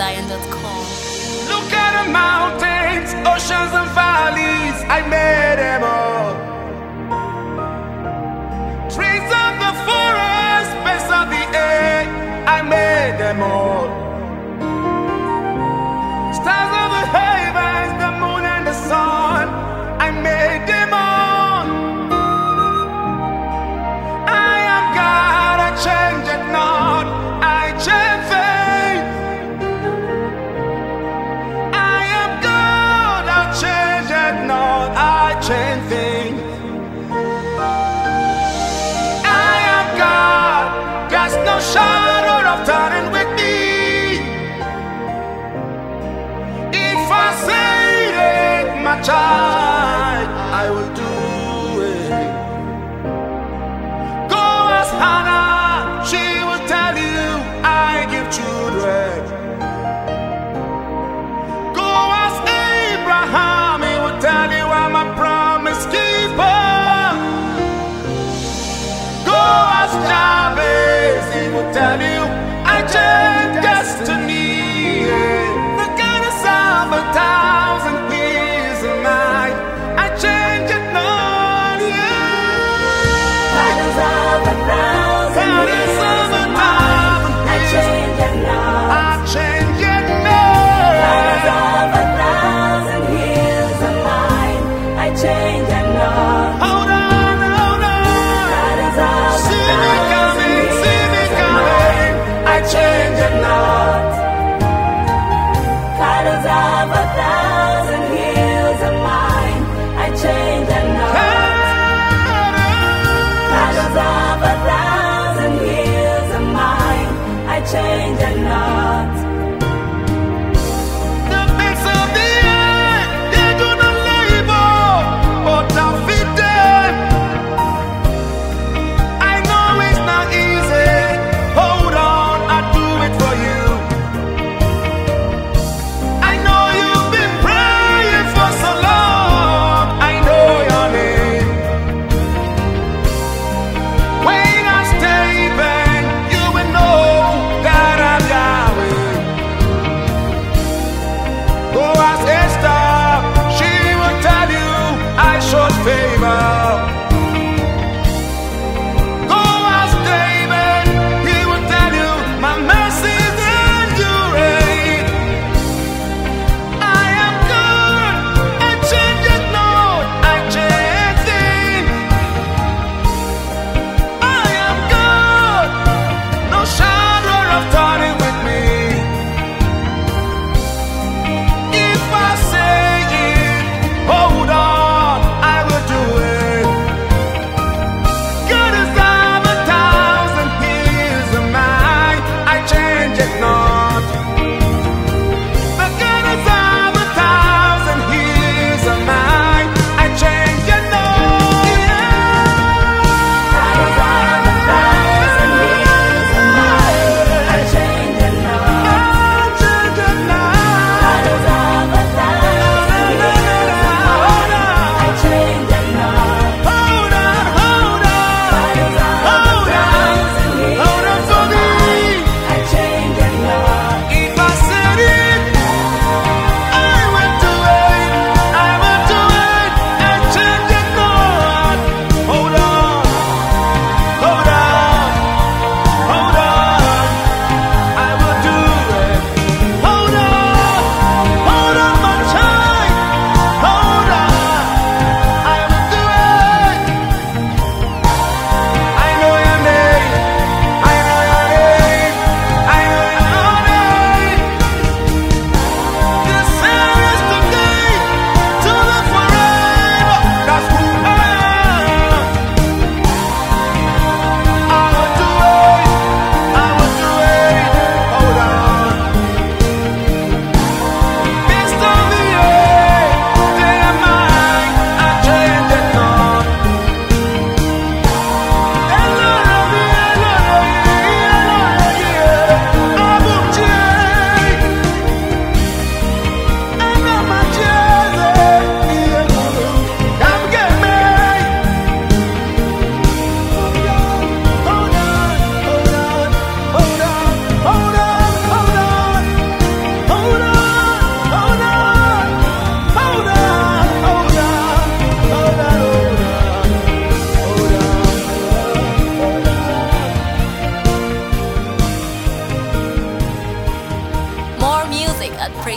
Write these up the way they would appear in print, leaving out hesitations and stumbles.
NigerLion.com. Look at the mountains, oceans and valleys, I made them all. Trees of the forest, birds of the air, I made them all. Stars of the heavens, the moon and the sun, I made them all. I am God, I change it not, I change faith. I am God, I change it not, I change things. I am God, there's no shadow of turning with me. If I say it, my child, I will do it. Go ask Hannah, she will tell you I give children. Go ask Abraham, he will tell you I'm a promise keeper. Go ask Jabez, he will tell you I change destiny. The goddess of 1,000 years and night, I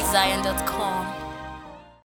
Zion.com.